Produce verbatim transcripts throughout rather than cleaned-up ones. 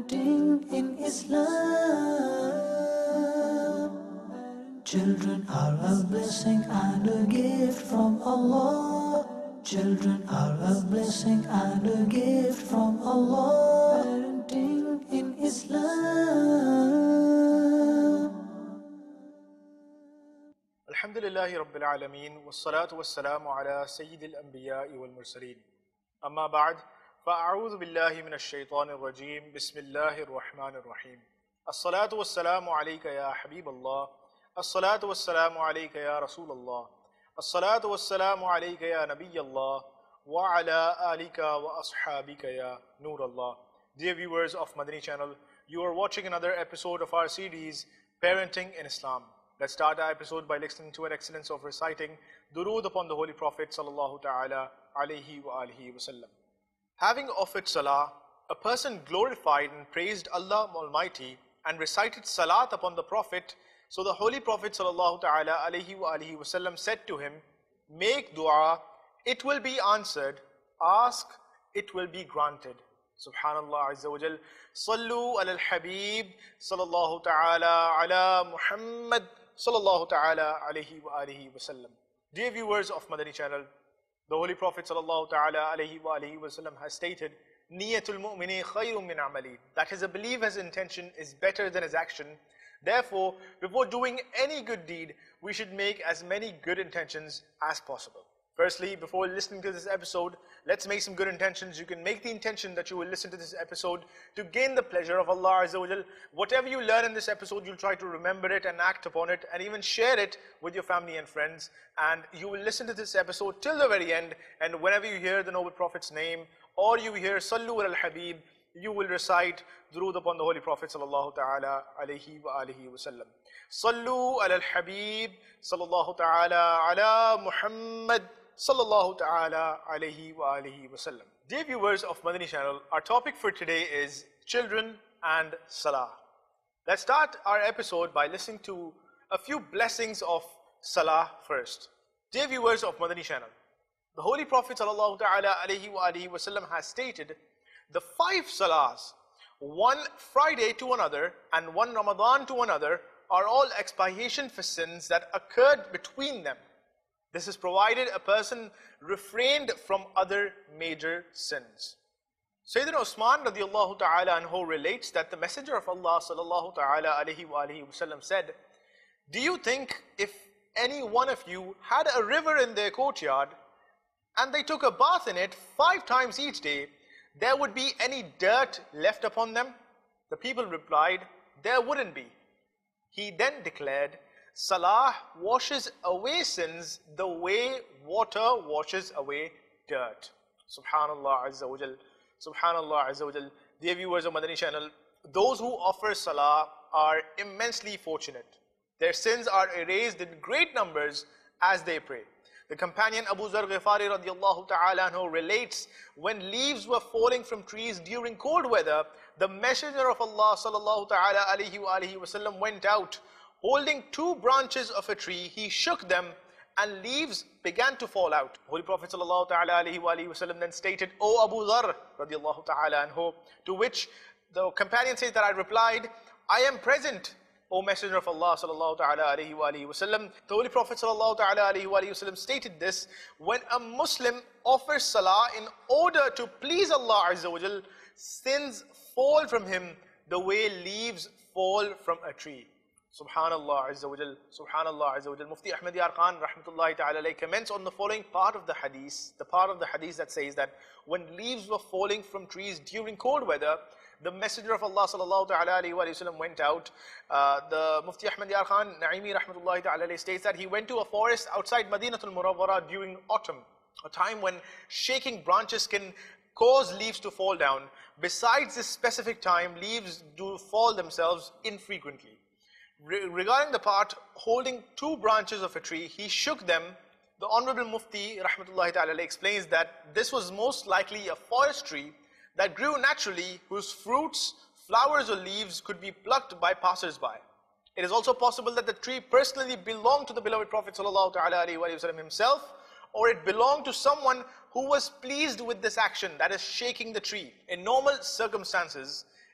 Parenting in Islam. Children are a blessing and a gift from Allah. Children are a blessing and a gift from Allah. Parenting in Islam. Alhamdulillahi Rabbil Alameen, wassalatu wassalamu ala Sayyidil Anbiya'i wal Mursaleen. Amma ba'd, fa'a'udhu billahi minash shaitanir rajeem, bismillahir rahmanir rahim. As-salatu wassalamu alayka ya Habiballah, as-salatu wassalamu alayka ya Rasulallah, as-salatu wassalamu alayka ya Nabiyallah, wa ala alika wa ashabika ya Nurallah. Dear viewers of Madani channel, you are watching another episode of our series, Parenting in Islam. Let's start our episode by listening to an excellence of reciting Durood upon the Holy Prophet sallallahu ta'ala alayhi wa alihi wa sallam. Having offered salah, a person glorified and praised Allah Almighty and recited salat upon the Prophet. So the Holy Prophet sallallahu ta'ala alayhi wa alihi wa sallam said to him, make dua, it will be answered. Ask, it will be granted. Subhanallah Azza wa Jal. Sallu ala al-Habib sallallahu ta'ala ala Muhammad sallallahu ta'ala alayhi wa alihi wa sallam. Dear viewers of Madani channel, the Holy Prophet sallallahu ta'ala alayhi wa alihi wa sallam has stated, Niyatul mu'mini khayrun min amali, that his believer's intention is better than his action. Therefore, before doing any good deed, we should make as many good intentions as possible. Firstly, before listening to this episode, let's make some good intentions. You can make the intention that you will listen to this episode to gain the pleasure of Allah Azza wa Jal. Whatever you learn in this episode, you'll try to remember it and act upon it and even share it with your family and friends. And you will listen to this episode till the very end. And whenever you hear the Noble Prophet's name or you hear Sallu al-Habib, you will recite Durood upon the Holy Prophet sallallahu ta'ala alayhi wa alihi wa sallam. Sallu al-Habib sallallahu ta'ala ala Muhammad sallallahu ta'ala alayhi wa alihi wa sallam. Dear viewers of Madani channel, our topic for today is children and salah. Let's start our episode by listening to a few blessings of salah first. Dear viewers of Madani channel, the Holy Prophet sallallahu ta'ala alayhi wa alihi wa sallam has stated the five salahs, one Friday to another and one Ramadan to another, are all expiation for sins that occurred between them. This is provided a person refrained from other major sins. Sayyidina Usman radiallahu ta'ala anhu relates that the Messenger of Allah sallallahu ta'ala alayhi wa alihi wa sallam said, do you think if any one of you had a river in their courtyard and they took a bath in it five times each day, there would be any dirt left upon them? The people replied, there wouldn't be. He then declared, salah washes away sins the way water washes away dirt. Subhanallah Azza wa Jal. Subhanallah Azza wa Jal. Dear viewers of Madani channel, those who offer salah are immensely fortunate. Their sins are erased in great numbers as they pray. The companion Abu Zar Ghifari radiallahu ta'ala anhu relates, when leaves were falling from trees during cold weather, the Messenger of Allah sallallahu ta'ala alayhi wa alihi wa sallam went out. Holding two branches of a tree, he shook them and leaves began to fall out. Holy Prophet sallallahu ta'ala alayhi wa alihi wa sallam then stated, O Abu Dhar radiallahu ta'ala anhu, to which the companion says that I replied, I am present, O Messenger of Allah sallallahu ta'ala alayhi wa alihi wa sallam. The Holy Prophet sallallahu ta'ala alayhi wa alihi wa sallam stated this, when a Muslim offers salah in order to please Allah Azza wa Jal, sins fall from him the way leaves fall from a tree. Subhanallah Azza wa Jal, Subhanallah Azza wa Jal. Mufti Ahmad Yar Khan rahmatullahi ta'ala alayhi comments on the following part of the hadith, the part of the hadith that says that when leaves were falling from trees during cold weather, the Messenger of Allah sallallahu ta'ala alayhi wa sallam went out. Uh, the Mufti Ahmad Yar Khan Naimi rahmatullahi ta'ala alayhi states that he went to a forest outside Madinatul Munawwara during autumn, a time when shaking branches can cause leaves to fall down. Besides this specific time, leaves do fall themselves infrequently. Re regarding the part holding two branches of a tree, he shook them. The Honorable Mufti rahmatullahi ta'ala explains that this was most likely a forest tree that grew naturally, whose fruits, flowers or leaves could be plucked by passers-by. It is also possible that the tree personally belonged to the beloved Prophet sallallahu ta'ala alayhi wa sallam himself, or it belonged to someone who was pleased with this action, that is shaking the tree. In normal circumstances,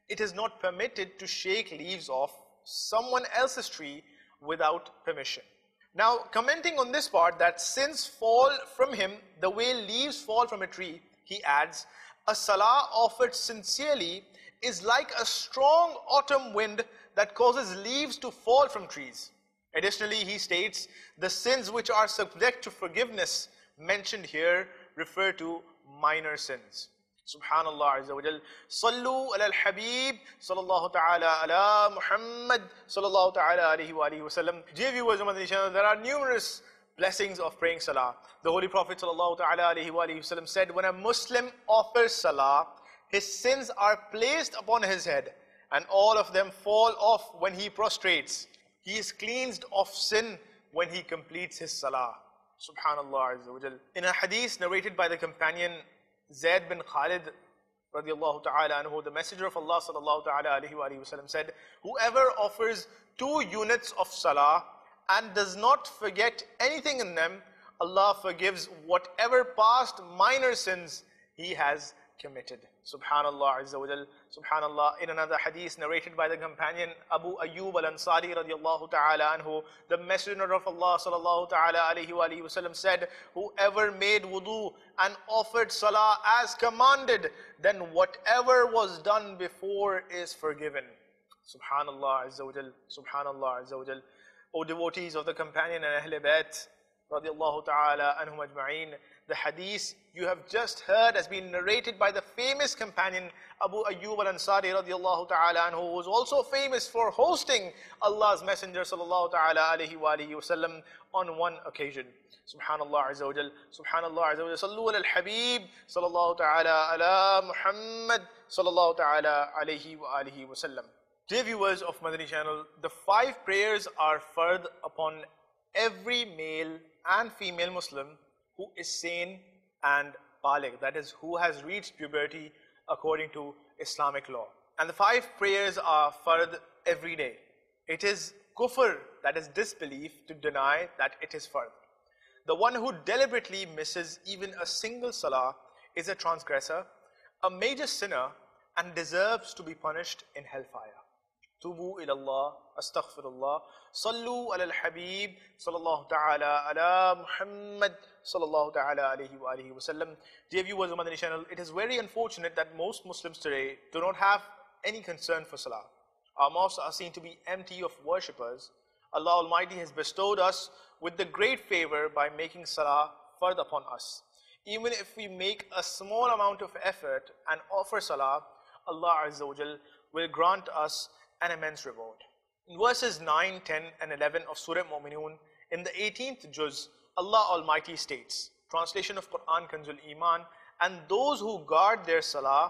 it is not permitted to shake leaves off someone else's tree without permission. Now, commenting on this part, that sins fall from him the way leaves fall from a tree, he adds, a salah offered sincerely is like a strong autumn wind that causes leaves to fall from trees. Additionally, he states, the sins which are subject to forgiveness mentioned here refer to minor sins. Subhanallah Azza wa Jal. Sallu ala al-Habib sallallahu ta'ala ala Muhammad sallallahu ta'ala alayhi wa alihi wa sallam. Dear viewers of Madani channel, there are numerous blessings of praying salah. The Holy Prophet sallallahu ta'ala alayhi wa alihi wa sallam said, when a Muslim offers salah, his sins are placed upon his head and all of them fall off when he prostrates. He is cleansed of sin when he completes his salah. Subhanallah Azza wa Jal. In a hadith narrated by the companion Zayd bin Khalid radiallahu ta'ala anhu, the Messenger of Allah sallallahu ta'ala alayhi wa sallam said, whoever offers two units of salah and does not forget anything in them, Allah forgives whatever past minor sins he has committed. Subhanallah Azza wa Jal. Subhanallah. In another hadith narrated by the companion Abu Ayyub al-Ansari radiallahu ta'ala anhu, the Messenger of Allah sallallahu ta'ala alayhi wa sallam said, whoever made wudu and offered salah as commanded, then whatever was done before is forgiven. Subhanallah Azza wa Jal. Subhanallah Azza wa Jal. O devotees of the companion and Ahl Bayt radiallahu ta'ala anhum ajma'een, the hadith you have just heard has been narrated by the famous companion Abu Ayyub al-Ansari radiallahu ta'ala anhu, who was also famous for hosting Allah's Messenger sallallahu ta'ala alayhi wa alihi wa sallam on one occasion. Subhanallah Azza wa Jal. Subhanallah Azza wa Jal. Sallu ala al-Habib sallallahu ta'ala ala Muhammad sallallahu ta'ala alayhi wa alihi wa sallam. Dear viewers of Madani channel, the five prayers are fard upon every male and female Muslim who is sane and baligh, that is, who has reached puberty according to Islamic law. And the five prayers are fard every day. It is kufr, that is disbelief, to deny that it is fard. The one who deliberately misses even a single salah is a transgressor, a major sinner, and deserves to be punished in hellfire. Tubu ilallah, astaghfirullah, sallu ala al-Habib sallallahu ta'ala ala Muhammad sallallahu ta'ala alayhi wa alihi wa sallam. Dear viewers of Madani channel, it is very unfortunate that most Muslims today do not have any concern for salah. Our mosques are seen to be empty of worshippers. Allah Almighty has bestowed us with the great favor by making salah fard upon us. Even if we make a small amount of effort and offer salah, Allah Azza wa Jal will grant us an immense reward. In verses nine, ten and eleven of Surah Mu'minun, in the eighteenth juz, Allah Almighty states, translation of Quran Kanzul Iman, and those who guard their salah,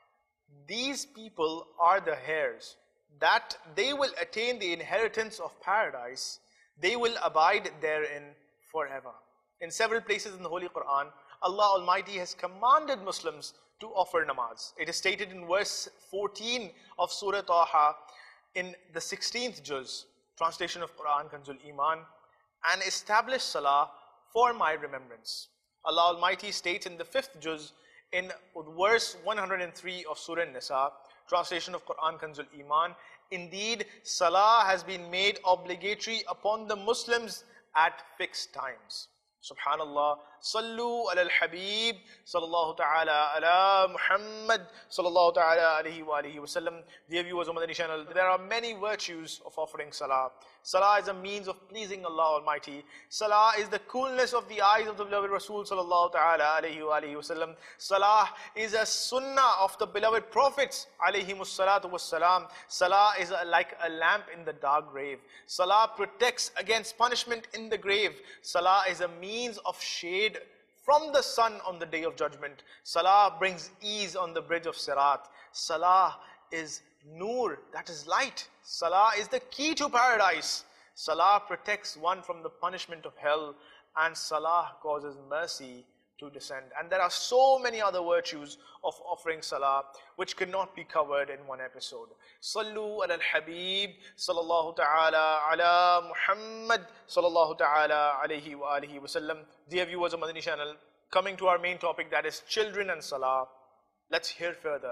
these people are the heirs, that they will attain the inheritance of paradise, they will abide therein forever. In several places in the Holy Quran, Allah Almighty has commanded Muslims to offer namaz. It is stated in verse fourteen of Surah Taha, in the sixteenth juz, translation of Quran Kanzul Iman, and establish salah for my remembrance. Allah Almighty states in the fifth juz, in verse one hundred three of Surah Nisa, translation of Quran Kanzul Iman, indeed salah has been made obligatory upon the Muslims at fixed times. Subhanallah. Sallu ala al-Habib sallallahu ta'ala ala Muhammad sallallahu ta'ala alayhi wa alihi wa sallam. Dear viewers of Madani channel, there are many virtues of offering salah. Salah is a means of pleasing Allah Almighty. Salah is the coolness of the eyes of the beloved Rasul sallallahu ta'ala alayhi wa alihi wa sallam. Salah is a sunnah of the beloved prophets alayhi mussalatu wassalam. Salah is a, like a lamp in the dark grave. Salah protects against punishment in the grave. Salah is a means of shade from the sun on the day of judgment. Salah brings ease on the bridge of Sirat. Salah is Noor, that is light. Salah is the key to paradise. Salah protects one from the punishment of hell, and Salah causes mercy to descend. And there are so many other virtues of offering salah which cannot be covered in one episode. Sallu ala al-Habib sallallahu ta'ala ala Muhammad sallallahu ta'ala alayhi wa alihi wa sallam. Dear viewers of Madani channel, coming to our main topic, that is children and salah, let's hear further.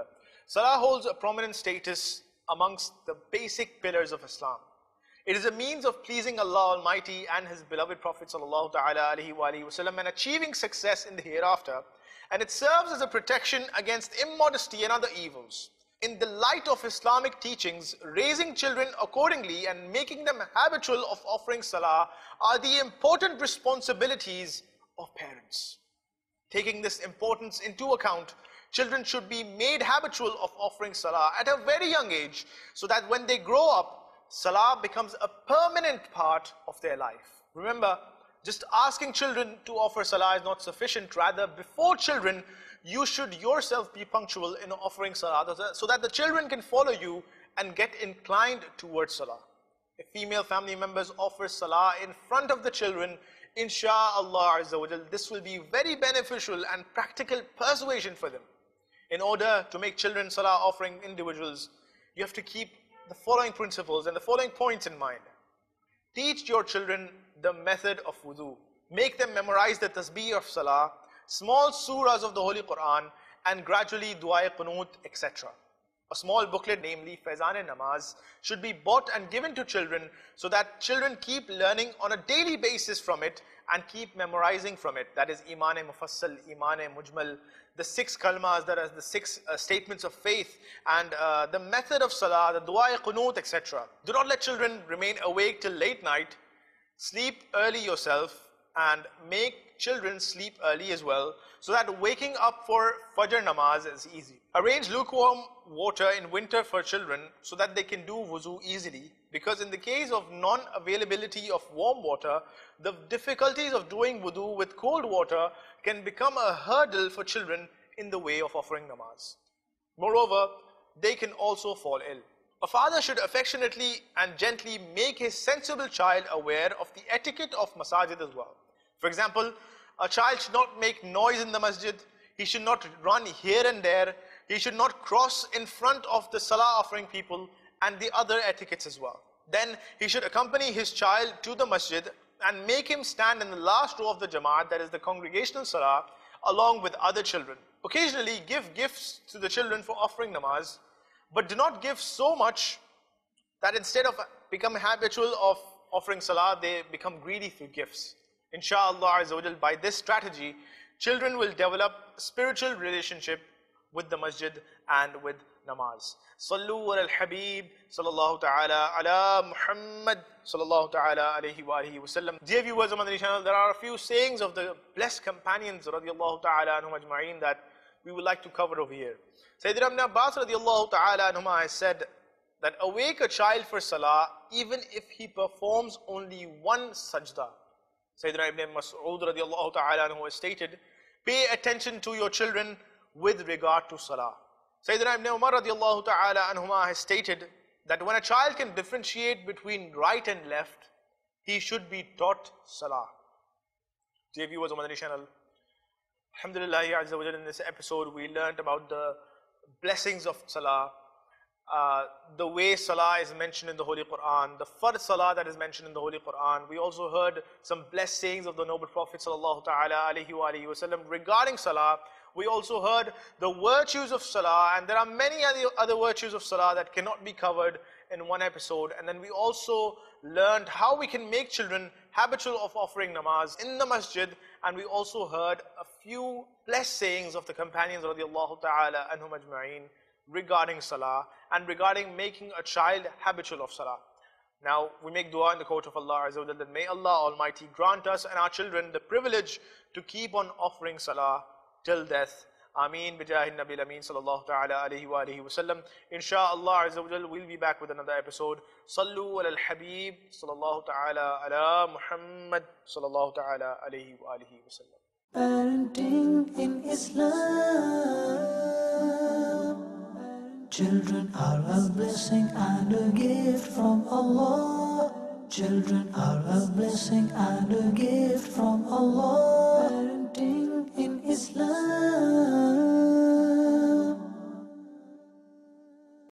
Salah holds a prominent status amongst the basic pillars of Islam. It is a means of pleasing Allah Almighty and His beloved Prophet sallallahu ta'ala alaihi wa alihi wasallam and achieving success in the hereafter. And it serves as a protection against immodesty and other evils. In the light of Islamic teachings, raising children accordingly and making them habitual of offering salah are the important responsibilities of parents. Taking this importance into account, children should be made habitual of offering salah at a very young age so that when they grow up, salah becomes a permanent part of their life. Remember, just asking children to offer salah is not sufficient. Rather, before children, you should yourself be punctual in offering salah so that the children can follow you and get inclined towards salah. If female family members offer salah in front of the children, insha'Allah Azza wa Jal, this will be very beneficial and practical persuasion for them. In order to make children salah offering individuals, you have to keep the following principles and the following points in mind. Teach your children the method of wudu. Make them memorize the tasbih of salah, small surahs of the Holy Quran, and gradually dua qunut, et cetera. A small booklet, namely Faizan-e-Namaz, should be bought and given to children so that children keep learning on a daily basis from it and keep memorizing from it. That is Iman-e-Mufassal, Iman-e-Mujmal, the six kalmas, that is the six uh, statements of faith, and uh, the method of salah, the dua-qunut, et cetera. Do not let children remain awake till late night. Sleep early yourself and make children sleep early as well, so that waking up for Fajr namaz is easy. Arrange lukewarm water in winter for children so that they can do wuzu easily, because in the case of non-availability of warm water, the difficulties of doing wudu with cold water can become a hurdle for children in the way of offering namaz. Moreover, they can also fall ill. A father should affectionately and gently make his sensible child aware of the etiquette of masajid as well. For example, a child should not make noise in the masjid, he should not run here and there, he should not cross in front of the salah offering people, and the other etiquettes as well. Then he should accompany his child to the masjid and make him stand in the last row of the Jamaat, that is the congregational salah, along with other children. Occasionally give gifts to the children for offering namaz, but do not give so much that instead of becoming habitual of offering salah, they become greedy through gifts. Insha'Allah Azza wa Jal, by this strategy, children will develop a spiritual relationship with the masjid and with namaz. Sallu ala al-Habib sallallahu ta'ala ala Muhammad sallallahu ta'ala alayhi wa alihi wa sallam. Dear viewers of Madani channel, there are a few sayings of the blessed companions radiyallahu ta'ala anhum ajma'in that we would like to cover over here. Sayyidina Ibn Abbas radiyallahu ta'ala anhuma has said that awake a child for salah even if he performs only one sajda. Sayyidina Ibn Mas'ud radiyallahu ta'ala anhu has stated, pay attention to your children with regard to salah. Sayyidina Ibn Umar radiyallahu ta'ala anhuma has stated that when a child can differentiate between right and left, he should be taught salah. Dear viewers of Madani channel, alhamdulillah Azza wa Jal, in this episode we learned about the blessings of salah, uh, the way salah is mentioned in the Holy Quran, the fard salah that is mentioned in the Holy Quran. We also heard some blessed sayings of the noble Prophet sallallahu ta'ala alayhi wa alihi wa sallam regarding salah. We also heard the virtues of salah, and there are many other virtues of salah that cannot be covered in one episode. And then we also learned how we can make children habitual of offering namaz in the masjid, and we also heard a few blessed sayings of the companions radiallahu ta'ala anhum ajma'in regarding salah and regarding making a child habitual of salah. Now we make dua in the court of Allah Azza wa Jalla that may Allah Almighty grant us and our children the privilege to keep on offering salah till death. Ameen bijahi Nabil Ameen sallallahu ta'ala alayhi wa alihi wa sallam. Insha'Allah Azza wa Jal, we'll be back with another episode. Sallu ala al-Habib sallallahu ta'ala ala Muhammad sallallahu ta'ala alayhi wa alihi wa sallam. Parenting in Islam. Children are a blessing and a gift from Allah. Children are a blessing and a gift from Allah. Parenting in Islam.